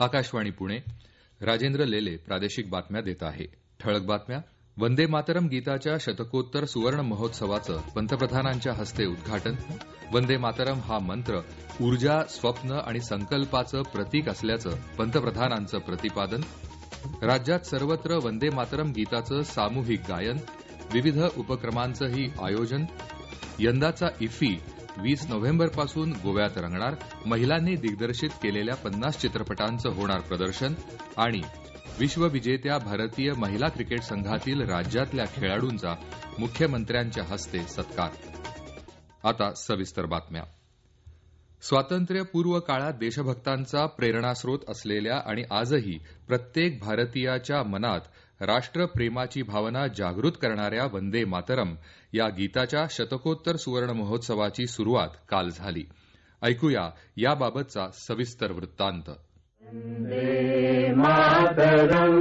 आकाशवाणी पुणे. राजेंद्र लेले प्रादेशिक बातम्या देत आहे. ठळक बातम्या. वंदे मातरम गीताच्या शतकोत्तर सुवर्ण महोत्सवाचं पंतप्रधानांच्या हस्ते उद्घाटन. वंदे मातरम हा मंत्र ऊर्जा, स्वप्न आणि संकल्पाचं प्रतीक असल्याचं पंतप्रधानांचं प्रतिपादन. राज्यात सर्वत्र वंदे मातरम गीताचं सामूहिक गायन. विविध उपक्रमांचंही आयोजन. यंदाचा इफ्फी 20 नोव्हेंबरपासून गोव्यात रंगणार. महिलांनी दिग्दर्शित केलेल्या 50 चित्रपटांचं होणार प्रदर्शन. आणि विश्वविजेत्या भारतीय महिला क्रिकेट संघातील राज्यातल्या खेळाडूंचा मुख्यमंत्र्यांच्या हस्ते सत्कार. आता सविस्तर बातम्या. स्वातंत्र्यपूर्व काळात देशभक्तांचा प्रेरणास्रोत असलेल्या आणि आजही प्रत्येक भारतीयाच्या मनात राष्ट्रप्रेमाची भावना जागृत करणाऱ्या वंदे मातरम या गीताच्या शतकोत्तर सुवर्ण महोत्सवाची सुरुवात काल झाली. ऐकूया याबाबतचा सविस्तर वृत्तांत. वंदे मातरम,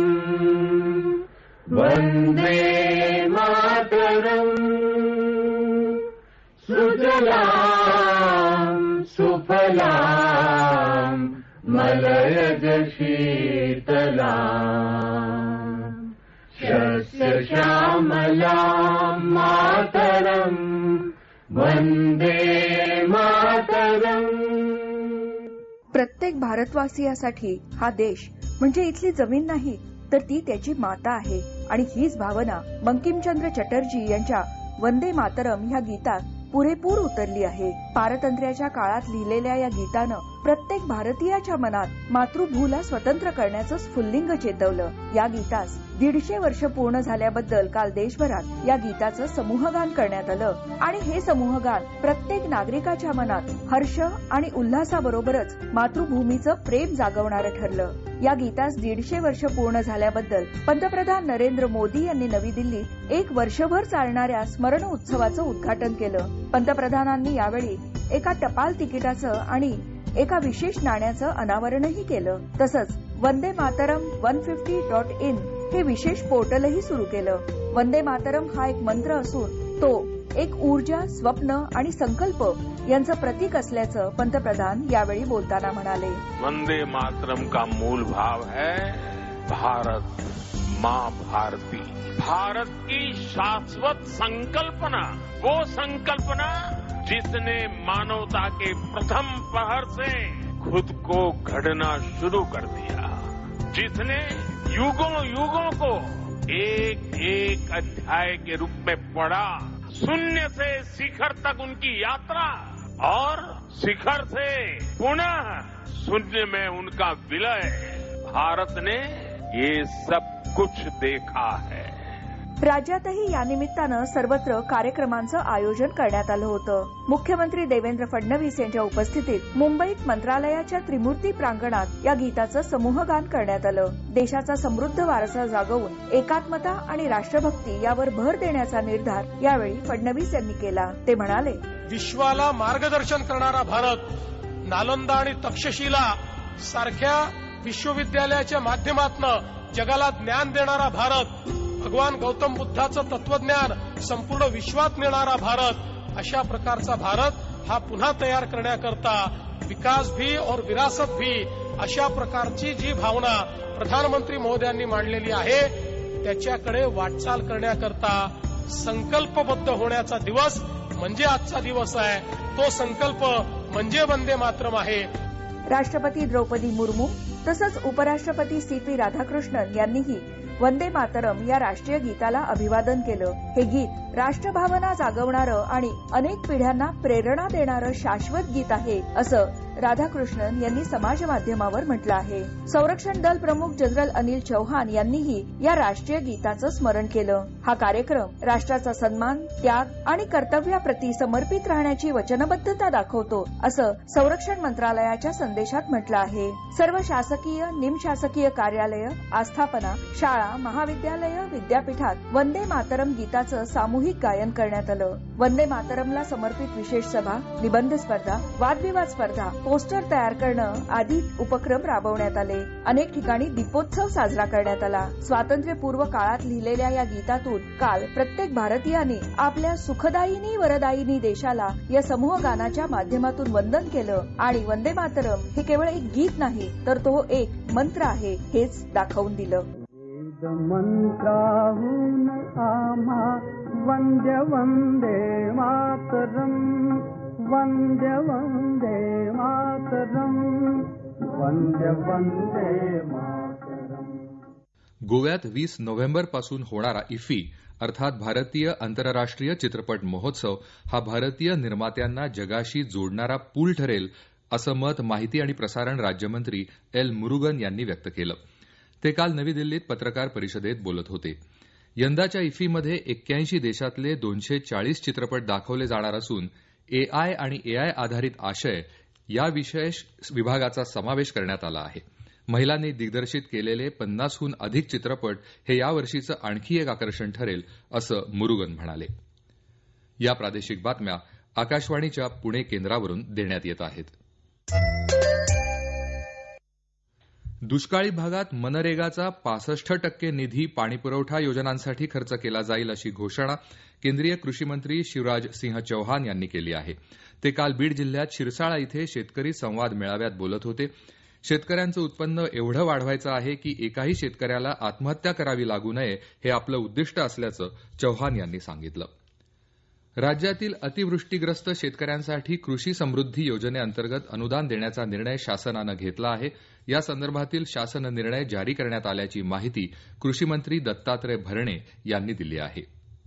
वंदे मातरम, सुजलाम सुफलाम मलयज शीतलाम, शस्य श्यामलाम मातरम, वंदे मातरम. प्रत्येक भारतवासियासाठी हा देश म्हणजे इथली जमीन नाही तर ती त्याची माता आहे आणि हीच भावना बंकिमचंद्र चटर्जी यांच्या वंदे मातरम ह्या गीतात पुरेपूर उतरली आहे. पारतंत्र्याच्या काळात लिहिलेल्या या गीतानं प्रत्येक भारतीयाच्या मनात मातृभूला स्वतंत्र करण्याचं स्फुल्लिंग चेतवलं. या गीतास 150 वर्ष पूर्ण झाल्याबद्दल काल देशभरात या गीताचं समूहगान करण्यात आलं आणि हे समूहगान प्रत्येक नागरिकाच्या मनात हर्ष आणि उल्हासाबरोबरच मातृभूमीचं प्रेम जागवणारं ठरलं. या गीतास 150 वर्ष पूर्ण झाल्याबद्दल पंतप्रधान नरेंद्र मोदी यांनी नवी दिल्लीत 1 वर्षभर चालणाऱ्या स्मरण उत्सवाचं उद्घाटन केलं. पंतप्रधानांनी यावेळी एका टपाल तिकिटाचं आणि एका विशेष नाण्याचं अनावरणही केलं. तसंच वंदे मातरम 150.in हे विशेष पोर्टलही सुरू केलं. वंदे मातरम हा एक मंत्र असून तो एक ऊर्जा, स्वप्न आणि संकल्प यांचं प्रतीक असल्याचं पंतप्रधान यावेळी बोलताना म्हणाले. वंदे मातरम का मूल भाव है भारत माँ भारती. भारत की शाश्वत संकल्पना, वो संकल्पना जिसने मानवता के प्रथम पहर से खुद को घड़ना शुरू कर दिया, जिसने युगों युगों को एक एक अध्याय के रूप में पढ़ा, शून्य से शिखर तक उनकी यात्रा और शिखर से पुनः शून्य में उनका विलय. भारत ने ये सब कुछ देखा है. राज्यातही या निमित्तानं सर्वत्र कार्यक्रमांचं आयोजन करण्यात आलं होतं. मुख्यमंत्री देवेंद्र फडणवीस यांच्या उपस्थितीत मुंबईत मंत्रालयाच्या त्रिमूर्ती प्रांगणात या गीताचं समूहगान करण्यात आलं. देशाचा समृद्ध वारसा जागवून एकात्मता आणि राष्ट्रभक्ती यावर भर देण्याचा निर्धार यावेळी फडणवीस यांनी केला. ते म्हणाले, विश्वाला मार्गदर्शन करणारा भारत, नालंदा आणि तक्षशिला सारख्या विश्वविद्यालयाच्या माध्यमातून जगाला ज्ञान देणारा भारत, भगवान गौतम बुद्धाचं तत्वज्ञान संपूर्ण विश्वात नेणारा भारत, अशा प्रकारचा भारत हा पुन्हा तयार करण्याकरता विकास भी और विरासत भी अशा प्रकारची जी भावना प्रधानमंत्री महोदयांनी मांडलेली आहे त्याच्याकडे वाटचाल करण्याकरता संकल्पबद्ध होण्याचा दिवस म्हणजे आजचा दिवस आहे. तो संकल्प म्हणजे वंदे मातरम आहे. राष्ट्रपती द्रौपदी मुर्मू तसंच उपराष्ट्रपती CP राधाकृष्णन यांनीही वंदे मातरम या राष्ट्रीय गीताला अभिवादन केलं. हे गीत राष्ट्रभावना जागवणारं आणि अनेक पिढ्यांना प्रेरणा देणारं शाश्वत गीत आहे असं राधाकृष्णन यांनी समाज माध्यमावर म्हटलं आहे. संरक्षण दल प्रमुख जनरल अनिल चौहान यांनीही या राष्ट्रीय गीताचं स्मरण केलं. हा कार्यक्रम राष्ट्राचा सन्मान, त्याग आणि कर्तव्याप्रती समर्पित राहण्याची वचनबद्धता दाखवतो असं संरक्षण मंत्रालयाच्या संदेशात म्हटलं आहे. सर्व शासकीय, निमशासकीय कार्यालय, आस्थापना, शाळा, महाविद्यालय, विद्यापीठात वंदे मातरम गीताचं सामूहिक गायन करण्यात आलं. वंदे मातरमला समर्पित विशेष सभा, निबंध स्पर्धा, वादविवाद स्पर्धा, पोस्टर तयार करणं आदी उपक्रम राबवण्यात आले. अनेक ठिकाणी दीपोत्सव साजरा करण्यात आला. स्वातंत्र्यपूर्व काळात लिहिलेल्या या गीतातून काल प्रत्येक भारतीयाने आपल्या सुखदायिनी वरदायिनी देशाला या समूह गानाच्या माध्यमातून वंदन केलं आणि वंदे मातरम हे केवळ एक गीत नाही तर तो एक मंत्र आहे हेच दाखवून दिलं. मंत्राहून आम्हा वंद्य वंदे मातरम, वंद्य वंदे मातरम, वंद्य वंदे मातरम. गोव्यात 20 नोव्हेंबर पासून होणारा इफ्फी अर्थात भारतीय आंतरराष्ट्रीय चित्रपट महोत्सव हा भारतीय निर्मात्यांना जगाशी जोडणारा पूल ठरेल असं मत माहिती आणि प्रसारण राज्यमंत्री एल मुरुगन यांनी व्यक्त केलं. ते काल नवी दिल्लीत पत्रकार परिषदेत बोलत होते. यंदाच्या इफ्फीमध्ये 81 देशातले 240 चित्रपट दाखवले जाणार असून एआय आणि एआय आधारित आशय या विशेष विभागाचा समावेश करण्यात आला आहे. महिलांनी दिग्दर्शित केलेले 50हून अधिक चित्रपट हे यावर्षीचं आणखी एक आकर्षण ठरेल असं मुरुगन म्हणाले. या प्रादेशिक बातम्या आकाशवाणीच्या पुणे केंद्रावरून देण्यात येत आहेत. दुष्काळी भागात मनरेगाचा 65% निधी पाणीपुरवठा योजनांसाठी खर्च केला जाईल अशी घोषणा केंद्रीय कृषी मंत्री शिवराज सिंह चौहान यांनी केली आहे. ते काल बीड जिल्ह्यात शिरसाळा इथे शेतकरी संवाद मेळाव्यात बोलत होते. शेतकऱ्यांचं उत्पन्न एवढं वाढवायचं आहे की एकाही शेतकऱ्याला आत्महत्या करावी लागू नये हे आपलं उद्दिष्ट असल्याचं चौहान यांनी सांगितलं. राज्यातील अतिवृष्टीग्रस्त शेतकऱ्यांसाठी कृषी समृद्धी योजनेअंतर्गत अनुदान देण्याचा निर्णय शासनानं घेतला आहे. या संदर्भातील शासन निर्णय जारी करण्यात आल्याची माहिती कृषी मंत्री दत्तात्रय भरणे यांनी दिली आहे.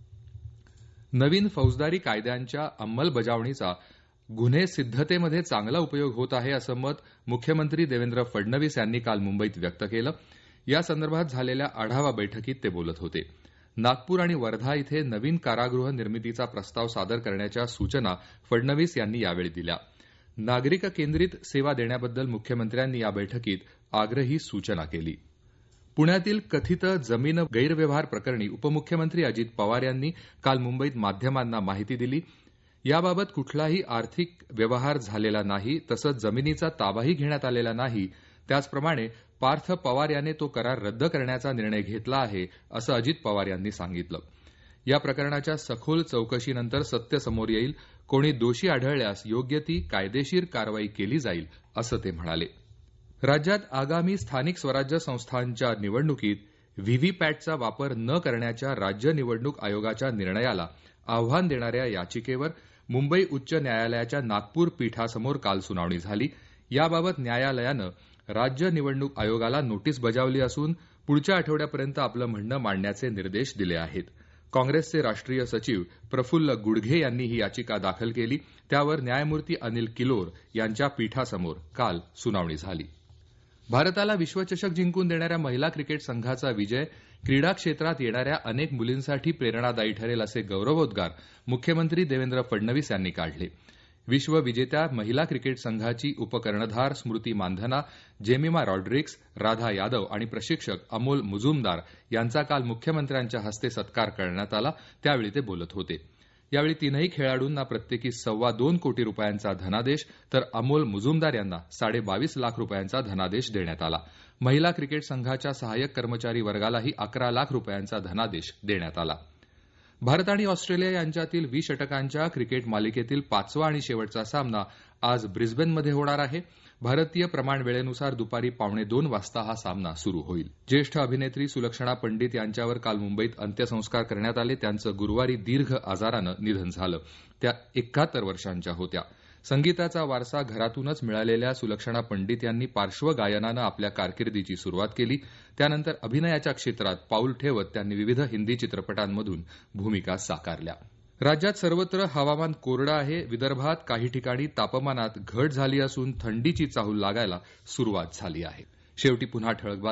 नवीन फौजदारी कायद्यांच्या अंमलबजावणीचा गुन्हे सिद्धतेमध्ये चांगला उपयोग होत आहे असं मत मुख्यमंत्री देवेंद्र फडणवीस यांनी काल मुंबईत व्यक्त केलं. या संदर्भात झालेल्या आढावा बैठकीत ते बोलत होते. नागपूर आणि वर्धा इथे नवीन कारागृह निर्मितीचा प्रस्ताव सादर करण्याच्या सूचना फडणवीस यांनी यावेळी दिल्या. नागरिक केंद्रित सेवा देण्याबद्दल मुख्यमंत्र्यांनी या बैठकीत आग्रही सूचना केली. पुण्यातील कथित जमीन गैरव्यवहार प्रकरणी उपमुख्यमंत्री अजित पवार यांनी काल मुंबईत माध्यमांना माहिती दिली. याबाबत कुठलाही आर्थिक व्यवहार झालेला नाही, तसंच जमिनीचा ताबाही घेण्यात आलेला नाही. त्याचप्रमाणे पार्थ पवार याने तो करार रद्द करण्याचा निर्णय घेतला आहे असं अजित पवार यांनी सांगितलं. या प्रकरणाच्या सखोल चौकशीनंतर सत्य समोर येईल. कोणी दोषी आढळल्यास योग्य ती कायदेशीर कारवाई केली जाईल असं ते म्हणाले. राज्यात आगामी स्थानिक स्वराज्य संस्थांच्या निवडणुकीत व्हीव्हीपॅटचा वापर न करण्याच्या राज्य निवडणूक आयोगाच्या निर्णयाला आव्हान देणाऱ्या याचिकेवर मुंबई उच्च न्यायालयाच्या नागपूर पीठासमोर काल सुनावणी झाली. याबाबत न्यायालयानं राज्य निवडणूक आयोगाला नोटीस बजावली असून पुढच्या आठवड्यापर्यंत आपलं म्हणणं मांडण्याचे निर्देश दिले आहेत. काँग्रेसचे राष्ट्रीय सचिव प्रफुल्ल गुडघे यांनी ही याचिका दाखल केली. त्यावर न्यायमूर्ती अनिल किलोर यांच्या पीठासमोर काल सुनावणी झाली. भारताला विश्वचषक जिंकून देणाऱ्या महिला क्रिकेट संघाचा विजय क्रीडा क्षेत्रात येणाऱ्या अनेक मुलींसाठी प्रेरणादायी ठरेल असे गौरवोद्गार मुख्यमंत्री देवेंद्र फडणवीस यांनी काढले. विश्वविजेत्या महिला क्रिकेट संघाची उपकर्णधार स्मृती मानधना, जेमिमा रॉड्रिक्स, राधा यादव आणि प्रशिक्षक अमोल मुजुमदार यांचा काल मुख्यमंत्र्यांच्या हस्ते सत्कार करण्यात आला. त्यावेळी ते बोलत होते. यावेळी तीनही खेळाडूंना प्रत्येकी $2.25 कोटी रुपयांचा धनादेश तर अमोल मुजुमदार यांना 22.5 लाख रुपयांचा धनादेश देण्यात आला. महिला क्रिकेट संघाच्या सहाय्यक कर्मचारी वर्गालाही 11 लाख रुपयांचा धनादेश देण्यात आला. भारत आणि ऑस्ट्रेलिया यांच्यातील 20 षटकांच्या क्रिकेट मालिकेतील 5वा आणि शेवटचा सामना आज ब्रिस्बेनमध्ये होणार आहे. भारतीय प्रमाण वेळेनुसार दुपारी 1:15 वाजता हा सामना सुरू होईल. ज्येष्ठ अभिनेत्री सुलक्षणा पंडित यांच्यावर काल मुंबईत अंत्यसंस्कार करण्यात आले. त्यांचं गुरुवारी दीर्घ आजारानं निधन झालं. त्या 71 वर्षांच्या होत्या. संगीताचा वारसा घरातूनच मिळालेल्या सुलक्षणा पंडित यांनी पार्श्वगायनानं आपल्या कारकिर्दीची सुरुवात केली. त्यानंतर अभिनयाच्या क्षेत्रात पाऊल ठेवत त्यांनी विविध हिंदी चित्रपटांमधून भूमिका साकारल्या. राज्यात सर्वत्र हवामान कोरडं आहे. विदर्भात काही ठिकाणी तापमानात घट झाली असून थंडीची चाहूल लागायला सुरुवात झाली आहे. शेवटी पुन्हा ठळक बातम्या.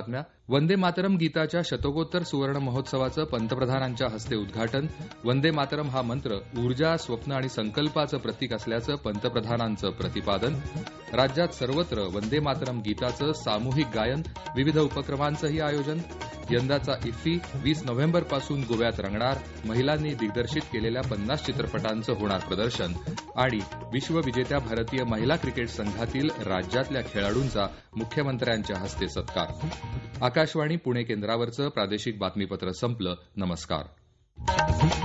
वंदे मातरम गीताच्या शतकोत्तर सुवर्ण महोत्सवाचं पंतप्रधानांच्या हस्ते उद्घाटन. वंदे मातरम हा मंत्र ऊर्जा, स्वप्न आणि संकल्पाचं प्रतीक असल्याचं पंतप्रधानांचं प्रतिपादन. राज्यात सर्वत्र वंदे मातरम गीताचं सामूहिक गायन, विविध उपक्रमांचंही आयोजन. यंदाचा इफ्फी 20 नोव्हेंबरपासून गोव्यात रंगणार. महिलांनी दिग्दर्शित केलेल्या 50 चित्रपटांचं होणार प्रदर्शन. आणि विश्वविजेत्या भारतीय महिला क्रिकेट संघातील राज्यातल्या खेळाडूंचा मुख्यमंत्र्यांच्या हस्ते सत्कार. आकाशवाणी पुणे केंद्रावरचं प्रादेशिक बातमीपत्र संपलं. नमस्कार.